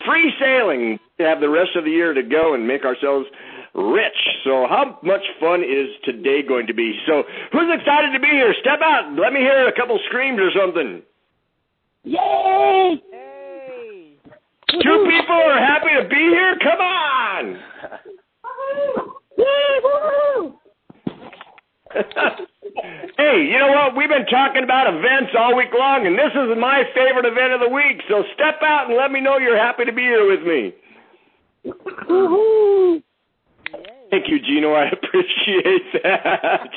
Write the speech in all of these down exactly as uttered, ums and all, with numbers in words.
free sailing to have the rest of the year to go and make ourselves rich. So how much fun is today going to be? So who's excited to be here? Step out. Let me hear a couple screams or something. Yay! Hey! Two people are happy to be here? Come on! Yay! Woo! Hey, you know what? We've been talking about events all week long, and this is my favorite event of the week. So step out and let me know you're happy to be here with me. Woo-hoo! Thank you, Gino. I appreciate that.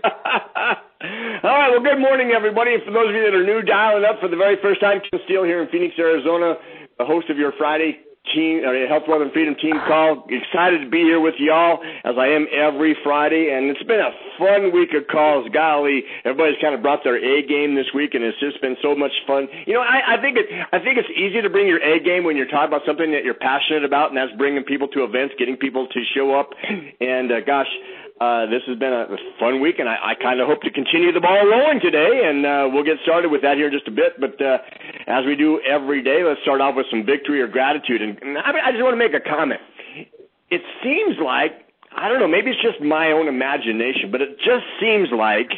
All right. Well, good morning, everybody. And for those of you that are new, dialing up for the very first time, Ken Steele here in Phoenix, Arizona, the host of your Friday team, uh, Health, Wealth, and Freedom team call. Excited to be here with y'all, as I am every Friday. And it's been a fun week of calls. Golly, everybody's kind of brought their A game this week, and it's just been so much fun. You know, I, I think it, I think it's easy to bring your A game when you're talking about something that you're passionate about, and that's bringing people to events, getting people to show up. And uh, gosh, uh, this has been a fun week, and I, I kind of hope to continue the ball rolling today. And uh, we'll get started with that here in just a bit. But uh, as we do every day, let's start off with some victory or gratitude. And, and I, mean, I just want to make a comment. It seems like, I don't know, maybe it's just my own imagination, but it just seems like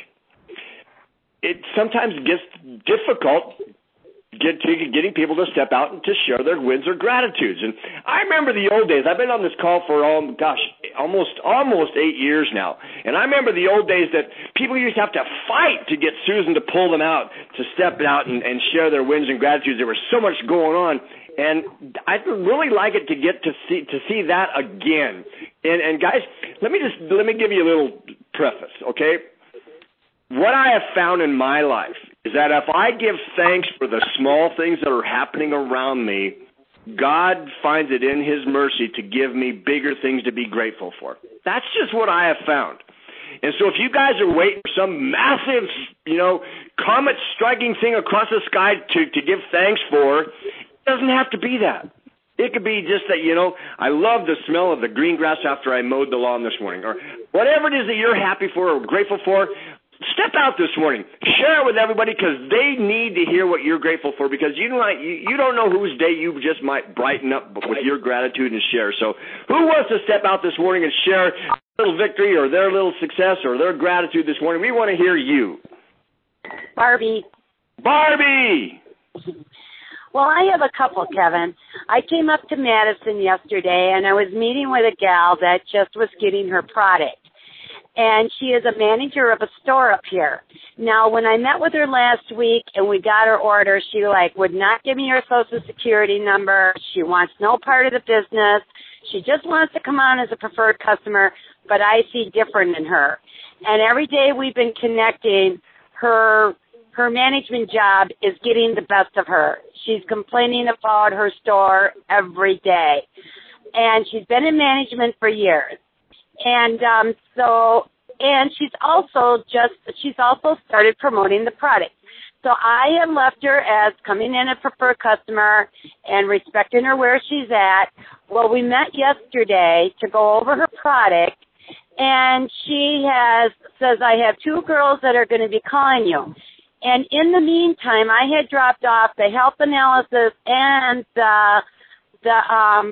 it sometimes gets difficult get to getting people to step out and to share their wins or gratitudes. And I remember the old days. I've been on this call for, um, gosh, almost almost eight years now. And I remember the old days that people used to have to fight to get Susan to pull them out, to step out and, and share their wins and gratitudes. There was so much going on. And I'd really like it to get to see to see that again. And and guys, let me just let me give you a little preface, okay? What I have found in my life is that if I give thanks for the small things that are happening around me, God finds it in His mercy to give me bigger things to be grateful for. That's just what I have found. And so if you guys are waiting for some massive, you know, comet striking thing across the sky to, to give thanks for, it doesn't have to be that. It could be just that, you know, I love the smell of the green grass after I mowed the lawn this morning, or whatever it is that you're happy for or grateful for. Step out this morning. Share it with everybody, because they need to hear what you're grateful for, because you don't, you, you don't know whose day you just might brighten up with your gratitude and share. So who wants to step out this morning and share a little victory or their little success or their gratitude this morning? We want to hear you. Barbie. Barbie! Well, I have a couple, Kevin. I came up to Madison yesterday, and I was meeting with a gal that just was getting her product. And she is a manager of a store up here. Now, when I met with her last week and we got her order, she, like, would not give me her Social Security number. She wants no part of the business. She just wants to come on as a preferred customer, but I see different in her. And every day we've been connecting, her her management job is getting the best of her. She's complaining about her store every day. And she's been in management for years. And um, so, and she's also just, she's also started promoting the product. So I have left her as coming in a preferred customer and respecting her where she's at. Well, we met yesterday to go over her product, and she has, says, I have two girls that are going to be calling you. And in the meantime, I had dropped off the health analysis and the, the um,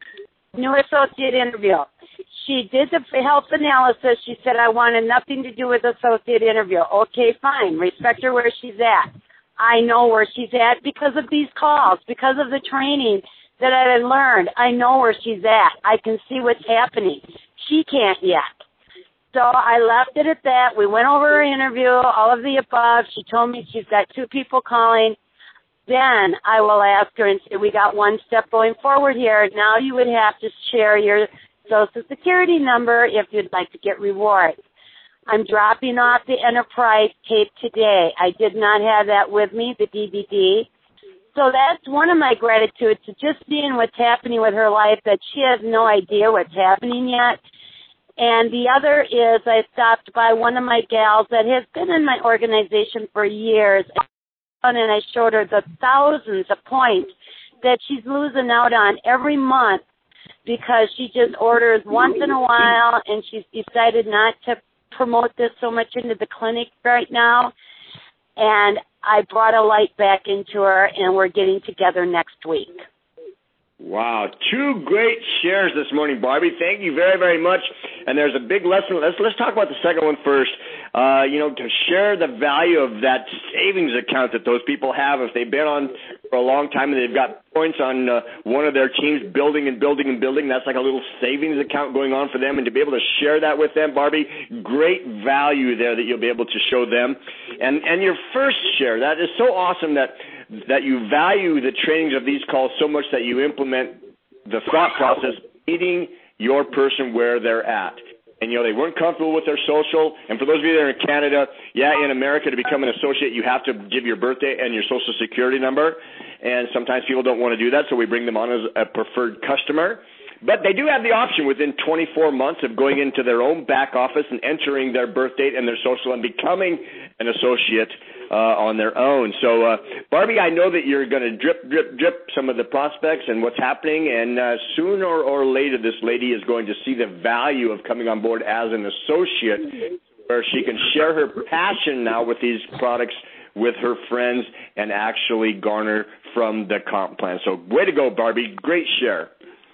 new associate interview. She did the health analysis. She said, I wanted nothing to do with associate interview. Okay, fine. Respect her where she's at. I know where she's at because of these calls, because of the training that I had learned. I know where she's at. I can see what's happening. She can't yet. So I left it at that. We went over her interview, all of the above. She told me she's got two people calling. Then I will ask her and say, we got one step going forward here. Now you would have to share your Social Security number if you'd like to get rewards. I'm dropping off the Enterprise tape today. I did not have that with me, the D V D. So that's one of my gratitudes, to just seeing what's happening with her life, that she has no idea what's happening yet. And the other is I stopped by one of my gals that has been in my organization for years, and I showed her the thousands of points that she's losing out on every month because she just orders once in a while, and she's decided not to promote this so much into the clinic right now. And I brought a light back into her, and we're getting together next week. Wow, two great shares this morning, Barbie. Thank you very, very much. And there's a big lesson. Let's let's talk about the second one first. Uh, you know, to share the value of that savings account that those people have if they've been on for a long time and they've got points on uh, one of their teams building and building and building. That's like a little savings account going on for them. And to be able to share that with them, Barbie, great value there that you'll be able to show them. And and your first share, that is so awesome that that you value the trainings of these calls so much that you implement the thought process, meeting your person where they're at. And, you know, they weren't comfortable with their social. And for those of you that are in Canada, yeah, in America, to become an associate, you have to give your birthday and your social security number. And sometimes people don't want to do that, so we bring them on as a preferred customer. But they do have the option within twenty-four months of going into their own back office and entering their birth date and their social and becoming an associate uh, on their own. So, uh, Barbie, I know that you're going to drip, drip, drip some of the prospects and what's happening, and uh, sooner or later this lady is going to see the value of coming on board as an associate where she can share her passion now with these products with her friends and actually garner from the comp plan. So way to go, Barbie. Great share.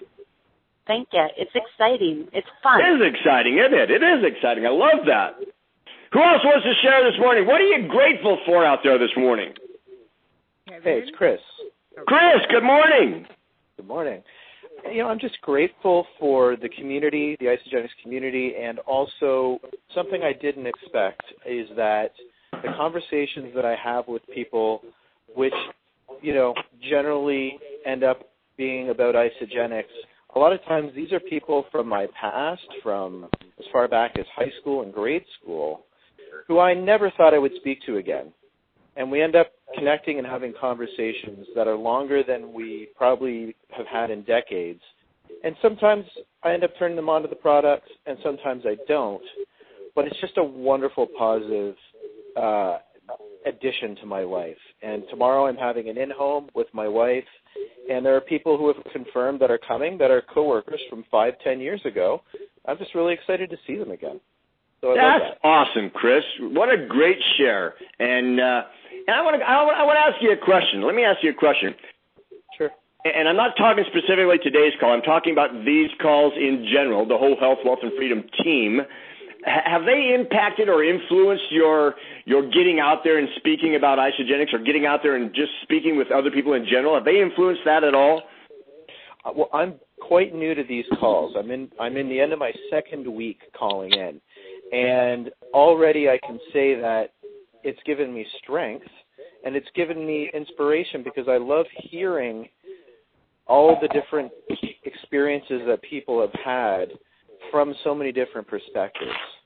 Thank you. It's exciting. It's fun. It is exciting, isn't it? It is exciting. I love that. Who else wants to share this morning? What are you grateful for out there this morning? Hey, it's Chris. Chris, good morning. Good morning. You know, I'm just grateful for the community, the Isagenix community, and also something I didn't expect is that the conversations that I have with people, which, you know, generally end up being about Isagenix, a lot of times these are people from my past, from as far back as high school and grade school, who I never thought I would speak to again. And we end up connecting and having conversations that are longer than we probably have had in decades. And sometimes I end up turning them onto the products, and sometimes I don't. But it's just a wonderful, positive uh, addition to my life. And tomorrow I'm having an in-home with my wife, and there are people who have confirmed that are coming that are coworkers from five, ten years ago. I'm just really excited to see them again. So I That's love that. awesome, Chris. What a great share. And uh, and I want to I want I want to ask you a question. Let me ask you a question. Sure. And I'm not talking specifically today's call. I'm talking about these calls in general, the whole Health, Wealth, and Freedom team. H- have they impacted or influenced your your getting out there and speaking about Isagenix, or getting out there and just speaking with other people in general? Have they influenced that at all? Uh, well, I'm quite new to these calls. I'm in I'm in the end of my second week calling in, and already I can say that it's given me strength and it's given me inspiration, because I love hearing all the different experiences that people have had from so many different perspectives.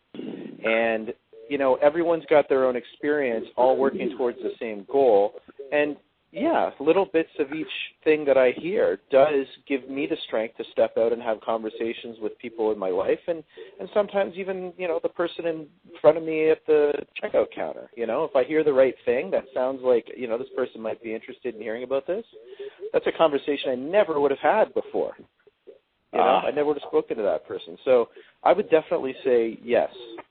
And, you know, everyone's got their own experience, all working towards the same goal. And, yeah, little bits of each thing that I hear does give me the strength to step out and have conversations with people in my life, and, and sometimes even, you know, the person in front of me at the checkout counter. You know, if I hear the right thing that sounds like, you know, this person might be interested in hearing about this, that's a conversation I never would have had before. You know, uh, I never would have spoken to that person. So I would definitely say yes.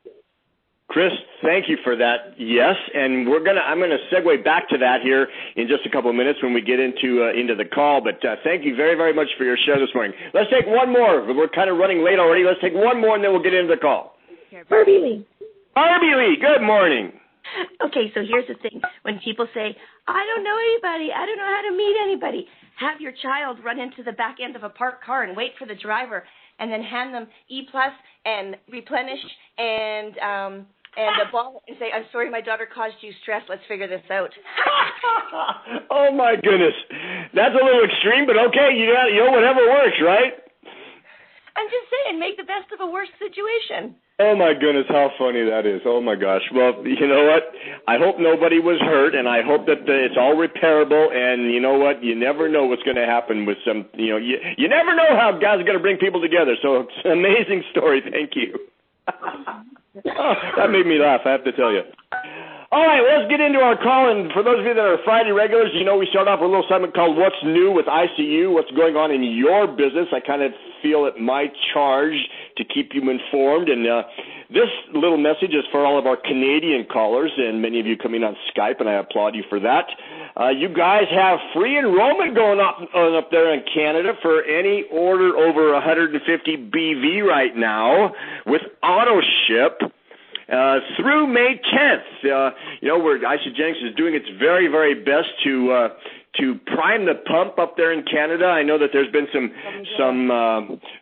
Chris, thank you for that. Yes, and we're gonna. I'm gonna segue back to that here in just a couple of minutes when we get into uh, into the call. But uh, thank you very, very much for your share this morning. Let's take one more. We're kind of running late already. Let's take one more, and then we'll get into the call. Barbie Lee. Barbie Lee, good morning. Okay, so here's the thing. When people say, I don't know anybody, I don't know how to meet anybody, have your child run into the back end of a parked car and wait for the driver, and then hand them E Plus and Replenish and um, and a ball and say, I'm sorry my daughter caused you stress. Let's figure this out. Oh, my goodness. That's a little extreme, but okay, you, got, you know, whatever works, right? I'm just saying, make the best of a worse situation. Oh, my goodness, how funny that is. Oh, my gosh. Well, you know what? I hope nobody was hurt, and I hope that it's all repairable, and you know what? You never know what's going to happen with some, you know, you, you never know how God's going to bring people together. So it's an amazing story. Thank you. Oh, that made me laugh, I have to tell you. All right, let's get into our call. And for those of you that are Friday regulars, you know we start off with a little segment called What's New with I C U, what's going on in your business. I kind of feel it my charge to keep you informed. And uh, this little message is for all of our Canadian callers, and many of you coming on Skype, and I applaud you for that. Uh, you guys have free enrollment going up uh, up there in Canada for any order over one hundred fifty B V right now with auto ship uh, through May tenth. Uh, you know, where Isagenix is doing its very, very best to uh, to prime the pump up there in Canada. I know that there's been some some. Uh,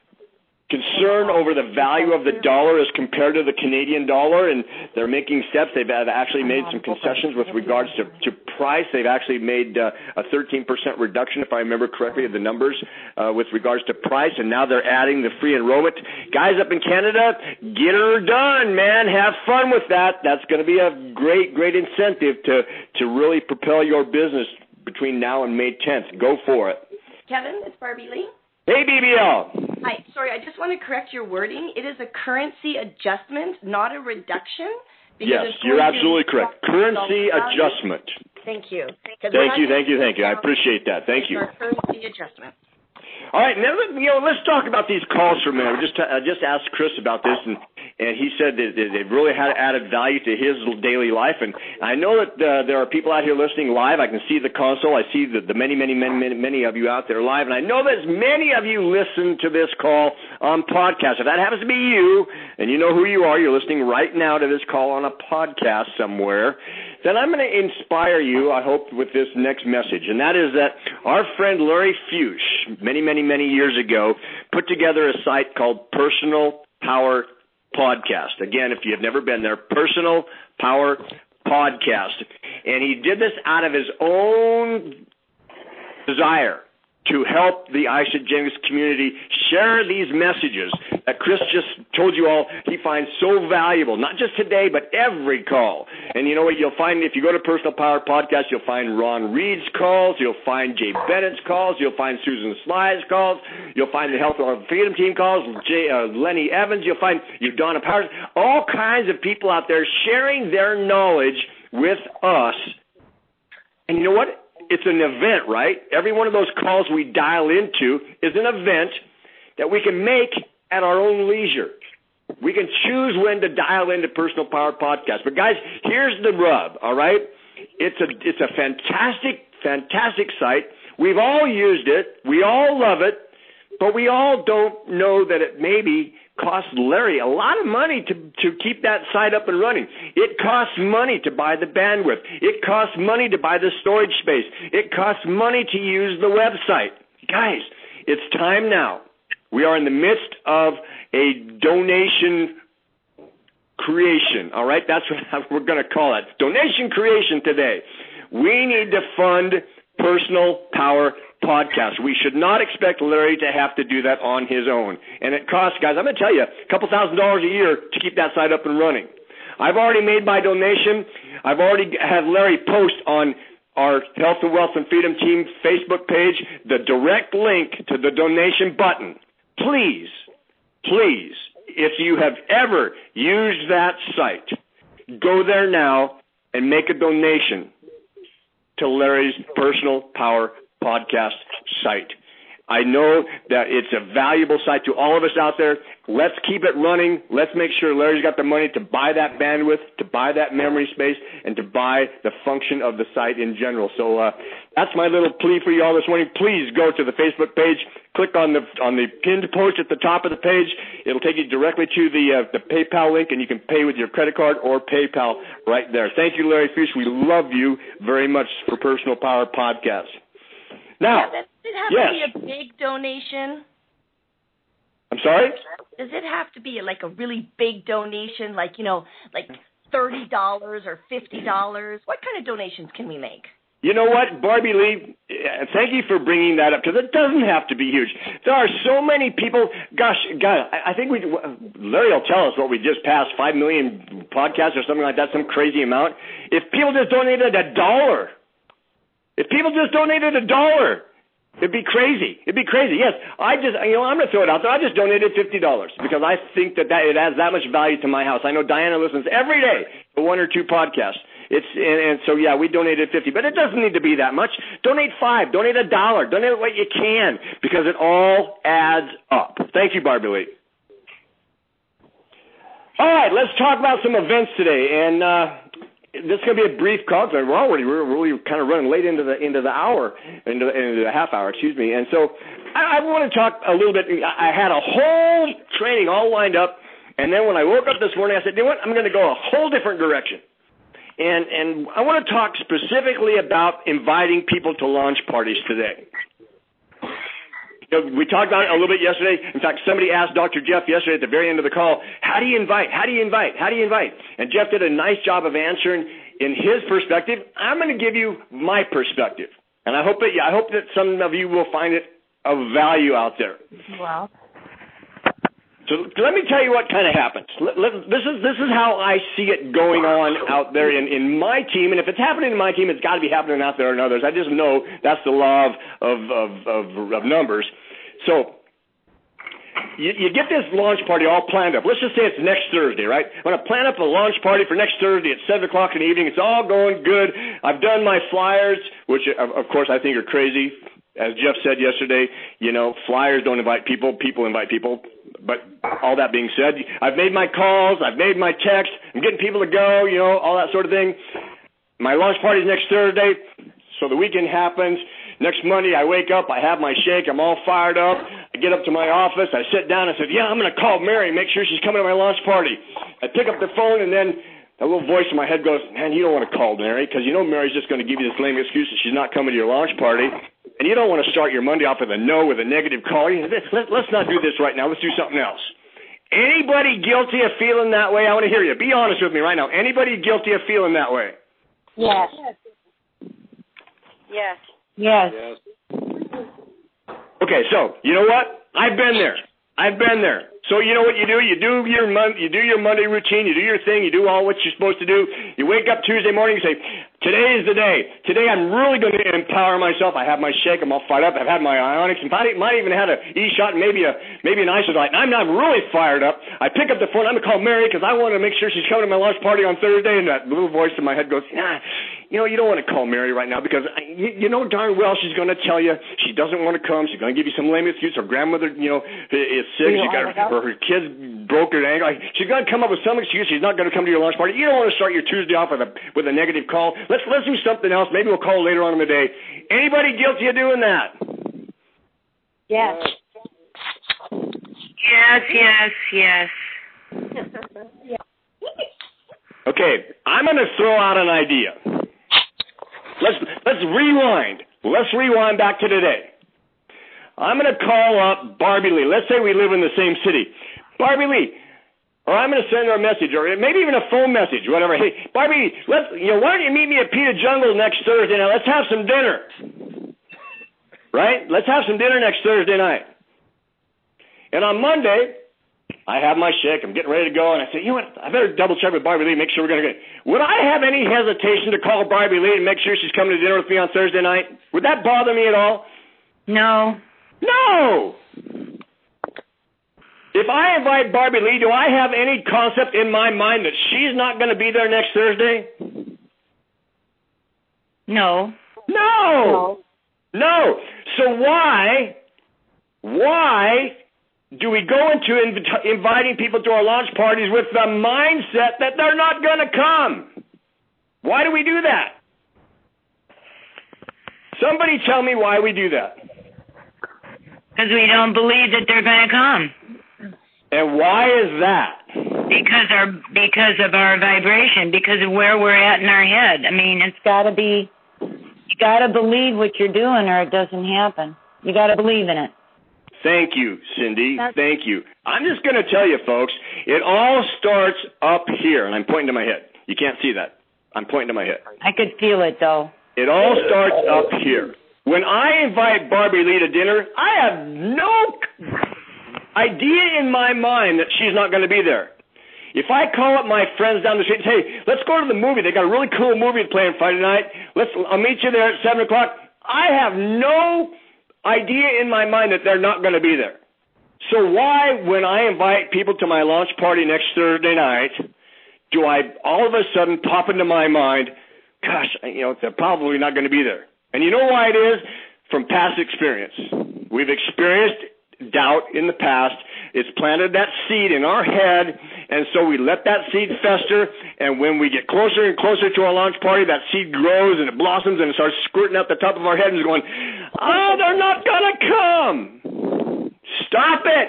concern over the value of the dollar as compared to the Canadian dollar, and they're making steps. They've actually made some concessions with regards to, to price. They've actually made uh, a thirteen percent reduction, if I remember correctly, of the numbers uh, with regards to price, and now they're adding the free enrollment. Guys up in Canada, get her done, man. Have fun with that. That's going to be a great, great incentive to, to really propel your business between now and May tenth. Go for it. Kevin, it's Barbie Lee. Hey, B B L. Hi. Sorry, I just want to correct your wording. It is a currency adjustment, not a reduction. Yes, you're absolutely correct. Currency adjustment. Thank you. Thank you, thank you, thank you. I appreciate that. Thank you. Currency adjustment. All right, now you know, let's talk about these calls for a minute. I just I just asked Chris about this, and and he said that they've really had added value to his daily life. And I know that uh, there are people out here listening live. I can see the console. I see the, the many, many, many, many, many of you out there live, and I know that many of you listen to this call on podcast. If that happens to be you, and you know who you are, you're listening right now to this call on a podcast somewhere, then I'm going to inspire you, I hope, with this next message, and that is that our friend Larry Fuchs, many, many, many years ago, put together a site called Personal Power Podcast. Again, if you've never been there, Personal Power Podcast. And he did this out of his own desire to help the Isagenix community share these messages that Chris just told you all he finds so valuable, not just today, but every call. And you know what you'll find if you go to Personal Power Podcast, you'll find Ron Reed's calls, you'll find Jay Bennett's calls, you'll find Susan Sly's calls, you'll find the Health and Freedom Team calls, Jay, uh, Lenny Evans, you'll find you Donna Powers, all kinds of people out there sharing their knowledge with us. And you know what? It's an event, right? Every one of those calls we dial into is an event that we can make at our own leisure. We can choose when to dial into Personal Power Podcast. But guys, here's the rub, all right? It's a it's a fantastic, fantastic site. We've all used it. We all love it. But we all don't know that it maybe costs Larry a lot of money to, to keep that site up and running. It costs money to buy the bandwidth. It costs money to buy the storage space. It costs money to use the website. Guys, it's time now. We are in the midst of a donation creation, all right? That's what we're going to call it. Donation creation today. We need to fund Personal Power Podcast. We should not expect Larry to have to do that on his own. And it costs, guys, I'm going to tell you, a couple thousand dollars a year to keep that site up and running. I've already made my donation. I've already had Larry post on our Health and Wealth and Freedom Team Facebook page the direct link to the donation button. Please, please, if you have ever used that site, go there now and make a donation to Larry's Personal Power Podcast site. I know that it's a valuable site to all of us out there. Let's keep it running. Let's make sure Larry's got the money to buy that bandwidth, to buy that memory space, and to buy the function of the site in general. So uh, that's my little plea for you all this morning. Please go to the Facebook page, click on the on the pinned post at the top of the page. It'll take you directly to the uh, the PayPal link, and you can pay with your credit card or PayPal right there. Thank you, Larry Fuchs. We love you very much for Personal Power Podcast. Now, yeah, does it have yes. to be a big donation? I'm sorry? Does it have to be like a really big donation, like, you know, like thirty dollars or fifty dollars? What kind of donations can we make? You know what, Barbie Lee, thank you for bringing that up, because it doesn't have to be huge. There are so many people. Gosh, God, I think we, Larry will tell us what we just passed, five million podcasts or something like that, some crazy amount. If people just donated a dollar, if people just donated a dollar, it'd be crazy. It'd be crazy. Yes, I just, you know, I'm going to throw it out there. I just donated fifty dollars because I think that, that it adds that much value to my house. I know Diana listens every day to one or two podcasts. It's and, and so, yeah, we donated fifty, but it doesn't need to be that much. Donate five. Donate a dollar. Donate what you can because it all adds up. Thank you, Barbie Lee. All right, let's talk about some events today. And, uh, this is going to be a brief call. We're already we're really kind of running late into the into the hour, into the, into the half hour, excuse me. And so I, I want to talk a little bit. I had a whole training all lined up, and then when I woke up this morning, I said, you know what? I'm going to go a whole different direction. And and I want to talk specifically about inviting people to launch parties today. You know, we talked about it a little bit yesterday. In fact, somebody asked Doctor Jeff yesterday at the very end of the call, how do you invite? How do you invite? How do you invite? And Jeff did a nice job of answering in his perspective. I'm going to give you my perspective. And I hope that I hope that some of you will find it of value out there. Wow. So let me tell you what kind of happens. Let, let, this is this is how I see it going on out there in, in my team. And if it's happening in my team, it's got to be happening out there in others. I just know that's the law of of of, of, of numbers. So you, you get this launch party all planned up. Let's just say it's next Thursday, right? I'm going to plan up a launch party for next Thursday at seven o'clock in the evening. It's all going good. I've done my flyers, which, of, of course, I think are crazy. As Jeff said yesterday, you know, flyers don't invite people. People invite people. But all that being said, I've made my calls. I've made my texts. I'm getting people to go, you know, all that sort of thing. My launch party's next Thursday, so the weekend happens. Next Monday, I wake up. I have my shake. I'm all fired up. I get up to my office. I sit down. I said, yeah, I'm going to call Mary, make sure she's coming to my launch party. I pick up the phone, and then a little voice in my head goes, man, you don't want to call Mary because you know Mary's just going to give you this lame excuse that she's not coming to your launch party. And you don't want to start your Monday off with a no, with a negative call. Let's, let's not do this right now. Let's do something else. Anybody guilty of feeling that way? I want to hear you. Be honest with me right now. Anybody guilty of feeling that way? Yes. Yes. Yes. Yes. Okay, so you know what? I've been there. I've been there. So you know what you do? You do your mon- you do your Monday routine. You do your thing. You do all what you're supposed to do. You wake up Tuesday morning and say, today is the day. Today I'm really going to empower myself. I have my shake. I'm all fired up. I've had my ionics. And might, might even had a E-shot and maybe a maybe an isodite. And I'm, I'm really fired up. I pick up the phone. I'm going to call Mary because I want to make sure she's coming to my lunch party on Thursday. And that little voice in my head goes, nah, you know, you don't want to call Mary right now because I, you, you know darn well she's going to tell you she doesn't want to come. She's going to give you some lame excuse. Her grandmother, you know, is sick. She got her, her kids broke her ankle. Like, she's going to come up with some excuse. She's not going to come to your lunch party. You don't want to start your Tuesday off with a with a negative call. Let's let's do something else. Maybe we'll call later on in the day. Anybody guilty of doing that? Yes. Yes, yes, yes. Okay, I'm going to throw out an idea. Let's let's rewind. Let's rewind back to today. I'm going to call up Barbie Lee. Let's say we live in the same city. Barbie Lee, or I'm going to send her a message, or maybe even a phone message, whatever. Hey, Barbie, let's, you know, why don't you meet me at Pita Jungle next Thursday night? Let's have some dinner. Right? Let's have some dinner next Thursday night. And on Monday, I have my shake. I'm getting ready to go, and I say, you know what? I better double check with Barbie Lee, make sure we're going to get. Would I have any hesitation to call Barbie Lee and make sure she's coming to dinner with me on Thursday night? Would that bother me at all? No. No. If I invite Barbie Lee, do I have any concept in my mind that she's not going to be there next Thursday? No. No. No. So why, why do we go into inv- inviting people to our launch parties with the mindset that they're not going to come? Why do we do that? Somebody tell me why we do that. Because we don't believe that they're going to come. And why is that? Because our because of our vibration, because of where we're at in our head. I mean, it's got to be, you got to believe what you're doing or it doesn't happen. You got to believe in it. Thank you, Cindy. That's- Thank you. I'm just going to tell you, folks, it all starts up here, and I'm pointing to my head. You can't see that. I'm pointing to my head. I could feel it, though. It all starts up here. When I invite Barbie Lee to dinner, I have no idea in my mind that she's not going to be there. If I call up my friends down the street and say, hey, let's go to the movie. They got a really cool movie playing Friday night. Let's, I'll meet you there at seven o'clock. I have no idea in my mind that they're not going to be there. So why, when I invite people to my launch party next Thursday night, do I all of a sudden pop into my mind, gosh, you know, they're probably not going to be there. And you know why it is? From past experience. We've experienced doubt in the past. It's planted that seed in our head, And so we let that seed fester, and when we get closer and closer to our launch party, that seed grows and it blossoms and it starts squirting out the top of our head and is going, oh, they're not going to come. Stop it.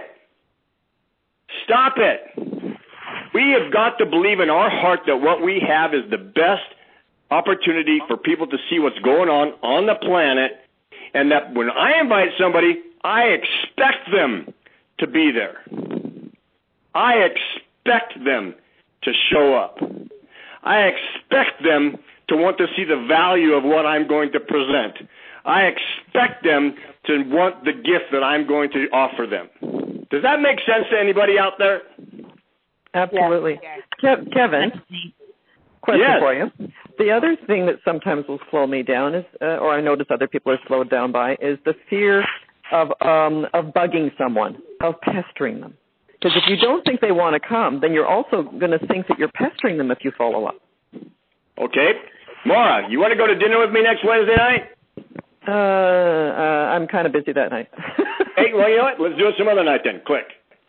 Stop it. We have got to believe in our heart that what we have is the best opportunity for people to see what's going on on the planet, and that when I invite somebody, I expect them to be there. I expect them to show up. I expect them to want to see the value of what I'm going to present. I expect them to want the gift that I'm going to offer them. Does that make sense to anybody out there? Absolutely. Kev- Kevin, question yes. for you. The other thing that sometimes will slow me down is, uh, or I notice other people are slowed down by, is the fear of um, of bugging someone, of pestering them. Because if you don't think they want to come, then you're also going to think that you're pestering them if you follow up. Okay. Maura, you want to go to dinner with me next Wednesday night? Uh, uh I'm kind of busy that night. Hey, well, you know what? Let's do it some other night then. Quick.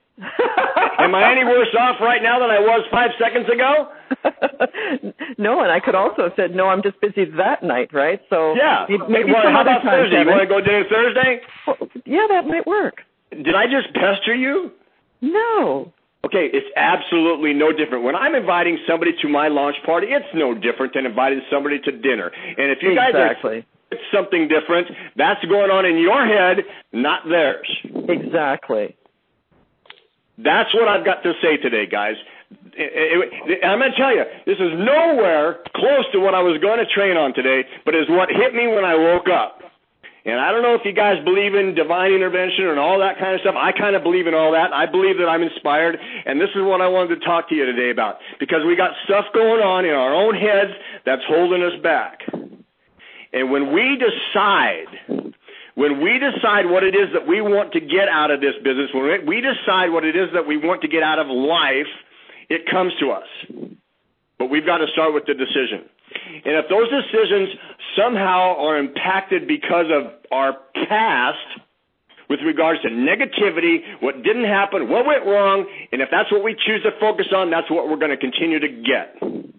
Am I any worse off right now than I was five seconds ago? No, and I could also have said, no, I'm just busy that night, right? So yeah. maybe well, some how other about time, Thursday? Kevin. You want to go dinner Thursday? Well, yeah, that might work. Did I just pester you? No. Okay, it's absolutely no different. When I'm inviting somebody to my launch party, it's no different than inviting somebody to dinner. And if you exactly. guys are it's something different, that's going on in your head, not theirs. Exactly. That's what I've got to say today, guys. It, it, I'm going to tell you, this is nowhere close to what I was going to train on today, but is what hit me when I woke up. And I don't know if you guys believe in divine intervention and all that kind of stuff. I kind of believe in all that. I believe that I'm inspired, and this is what I wanted to talk to you today about, because we got stuff going on in our own heads that's holding us back. And when we decide... When we decide what it is that we want to get out of this business, when we decide what it is that we want to get out of life, it comes to us. But we've got to start with the decision. And if those decisions somehow are impacted because of our past with regards to negativity, what didn't happen, what went wrong, and if that's what we choose to focus on, that's what we're going to continue to get.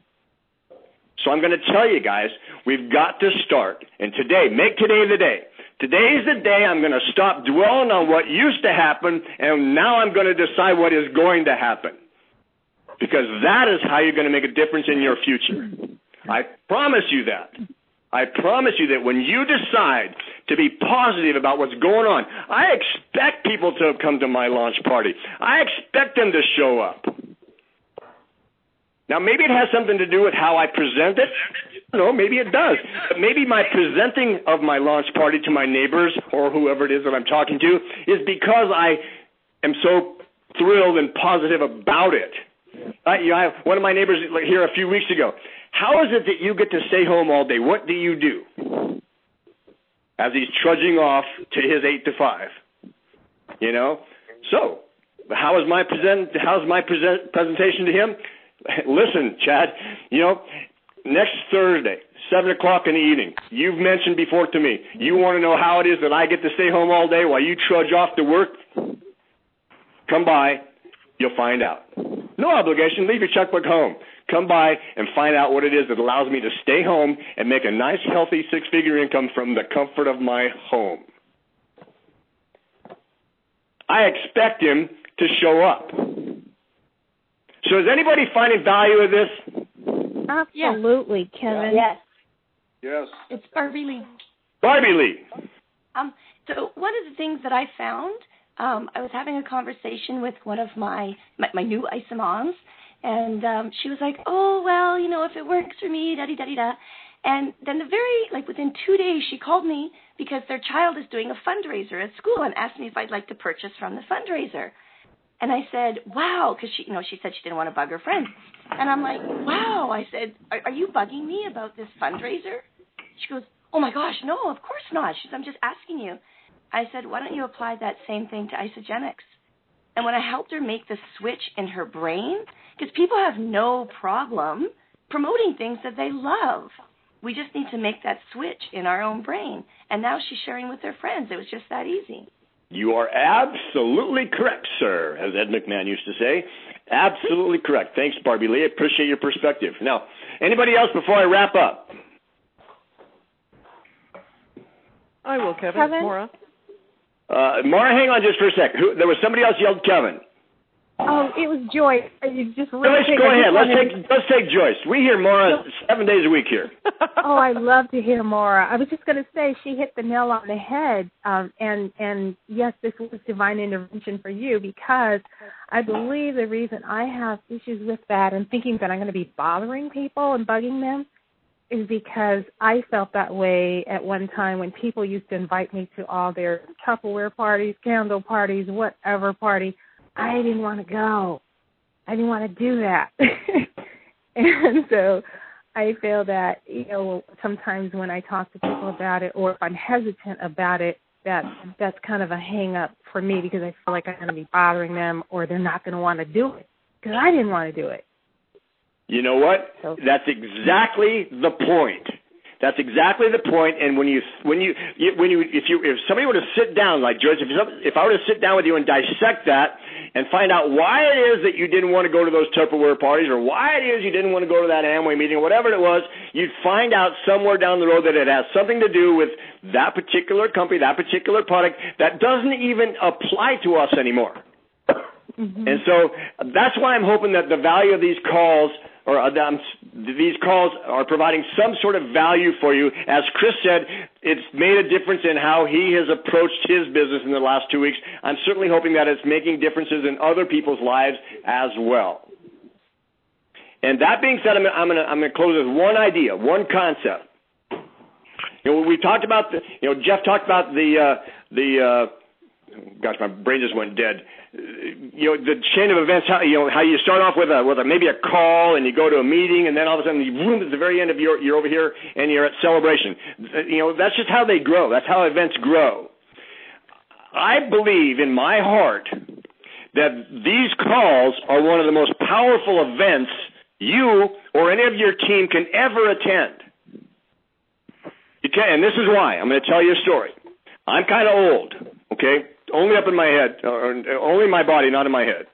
So I'm going to tell you guys, we've got to start. And today, make today the day. Today's the day I'm going to stop dwelling on what used to happen, and now I'm going to decide what is going to happen. Because that is how you're going to make a difference in your future. I promise you that. I promise you that when you decide to be positive about what's going on, I expect people to come to my launch party. I expect them to show up. Now, maybe it has something to do with how I present it. No, maybe it does. But maybe my presenting of my launch party to my neighbors or whoever it is that I'm talking to is because I am so thrilled and positive about it. I, you know, I, one of my neighbors here a few weeks ago, how is it that you get to stay home all day? What do you do? As he's trudging off to his eight to five. You know? So, how is my present? How's my present, presentation to him? Listen, Chad, you know, next Thursday, seven o'clock in the evening, you've mentioned before to me, you want to know how it is that I get to stay home all day while you trudge off to work? Come by, you'll find out. No obligation, leave your checkbook home. Come by and find out what it is that allows me to stay home and make a nice, healthy six-figure income from the comfort of my home. I expect him to show up. So is anybody finding value in this? Absolutely, Kevin. Yes. Yes. It's Barbie Lee. Barbie Lee. Um, so one of the things that I found, um, I was having a conversation with one of my, my, my new I S A moms, and um, she was like, oh, well, you know, if it works for me, da-di-da-di-da. And then the very, like within two days, she called me because their child is doing a fundraiser at school and asked me if I'd like to purchase from the fundraiser. And I said, wow, because she, you know, she said she didn't want to bug her friend. And I'm like, wow. I said, are, are you bugging me about this fundraiser? She goes, oh, my gosh, no, of course not. She said, I'm just asking you. I said, why don't you apply that same thing to Isagenix? And when I helped her make the switch in her brain, because people have no problem promoting things that they love. We just need to make that switch in our own brain. And now she's sharing with her friends. It was just that easy. You are absolutely correct, sir, as Ed McMahon used to say. Absolutely correct. Thanks, Barbie Lee. I appreciate your perspective. Now, anybody else before I wrap up? I will, Kevin. Kevin? Maura. Uh, Maura, hang on just for a sec. Who, there was somebody else yelled Kevin. Oh, it was Joyce. You just really Joyce, go ahead. Let's take let's take Joyce. We hear Maura seven days a week here. Oh, I love to hear Maura. I was just going to say she hit the nail on the head, um, and and yes, this was divine intervention for you, because I believe the reason I have issues with that and thinking that I'm going to be bothering people and bugging them is because I felt that way at one time when people used to invite me to all their Tupperware parties, candle parties, whatever party. I didn't want to go. I didn't want to do that. And so I feel that, you know, sometimes when I talk to people about it, or if I'm hesitant about it, that that's kind of a hang-up for me, because I feel like I'm going to be bothering them, or they're not going to want to do it, because I didn't want to do it. You know what? So, That's exactly the point. That's exactly the point. And when you, when you, when you, if you, if somebody were to sit down, like Joyce, if, if I were to sit down with you and dissect that and find out why it is that you didn't want to go to those Tupperware parties, or why it is you didn't want to go to that Amway meeting, or whatever it was, you'd find out somewhere down the road that it has something to do with that particular company, that particular product that doesn't even apply to us anymore. Mm-hmm. And so that's why I'm hoping that the value of these calls, or um, these calls are providing some sort of value for you. As Chris said, it's made a difference in how he has approached his business in the last two weeks. I'm certainly hoping that it's making differences in other people's lives as well. And that being said, I'm going I'm I'm to close with one idea, one concept. You know, we talked about the, you know, Jeff talked about the, uh, the, uh, gosh, my brain just went dead. You know, the chain of events, how, you know, how you start off with a, with a, maybe a call, and you go to a meeting, and then all of a sudden, you, boom, at the very end of your, you're over here and you're at celebration. You know, that's just how they grow. That's how events grow. I believe in my heart that these calls are one of the most powerful events you or any of your team can ever attend. You can, and this is why. I'm going to tell you a story. I'm kind of old, okay? Only up in my head, or only in my body, not in my head.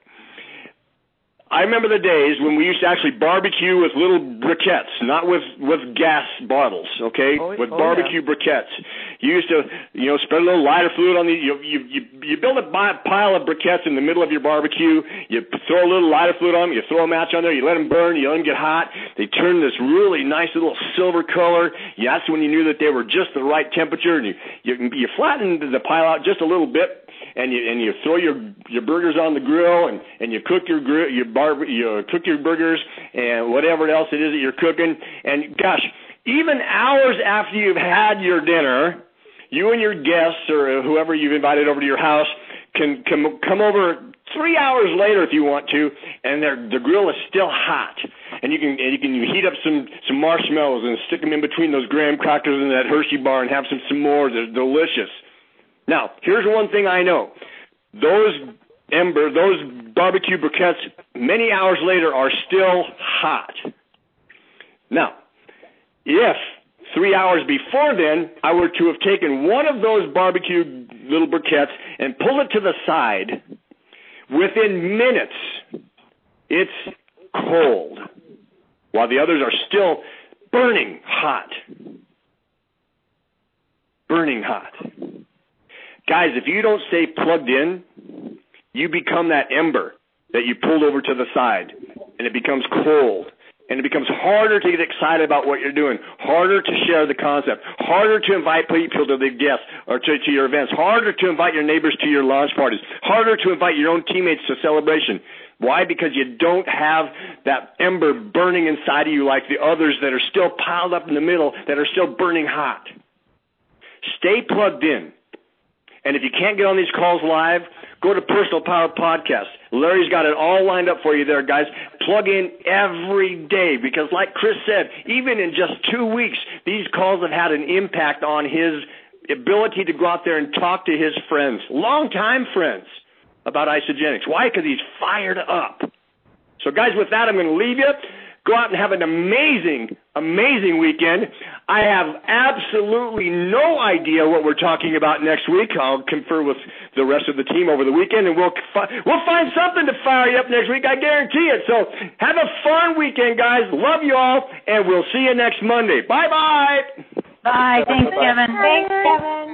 I remember the days when we used to actually barbecue with little briquettes, not with, with gas bottles, okay? Oh, with oh, barbecue yeah. briquettes. You used to, you know, spread a little lighter fluid on the, you, you, you, you build a pile of briquettes in the middle of your barbecue, you throw a little lighter fluid on them, you throw a match on there, you let them burn, you let them get hot, they turn this really nice little silver color. Yeah, that's when you knew that they were just the right temperature, and you, you, you flatten the pile out just a little bit, and you and you throw your your burgers on the grill, and, and you cook your grill, your bar, you cook your burgers and whatever else it is that you're cooking. And gosh, even hours after you've had your dinner, you and your guests or whoever you've invited over to your house can come come over three hours later if you want to, and the grill is still hot, and you can and you can heat up some some marshmallows and stick them in between those graham crackers and that Hershey bar and have some s'mores. They're delicious. Now, here's one thing I know. Those ember, those barbecue briquettes, many hours later are still hot. Now, if three hours before then I were to have taken one of those barbecue little briquettes and pulled it to the side, within minutes, it's cold, while the others are still burning hot. Burning hot. Guys, if you don't stay plugged in, you become that ember that you pulled over to the side, and it becomes cold, and it becomes harder to get excited about what you're doing, harder to share the concept, harder to invite people to the guests or to, to your events, harder to invite your neighbors to your launch parties, harder to invite your own teammates to celebration. Why? Because you don't have that ember burning inside of you like the others that are still piled up in the middle, that are still burning hot. Stay plugged in. And if you can't get on these calls live, go to Personal Power Podcast. Larry's got it all lined up for you there, guys. Plug in every day, because like Chris said, even in just two weeks, these calls have had an impact on his ability to go out there and talk to his friends, longtime friends, about Isagenix. Why? Because he's fired up. So, guys, with that, I'm going to leave you. Go out and have an amazing, amazing weekend. I have absolutely no idea what we're talking about next week. I'll confer with the rest of the team over the weekend, and we'll fi- we'll find something to fire you up next week. I guarantee it. So have a fun weekend, guys. Love you all, and we'll see you next Monday. Bye-bye. Bye. Thanks, Kevin. Thanks, Kevin.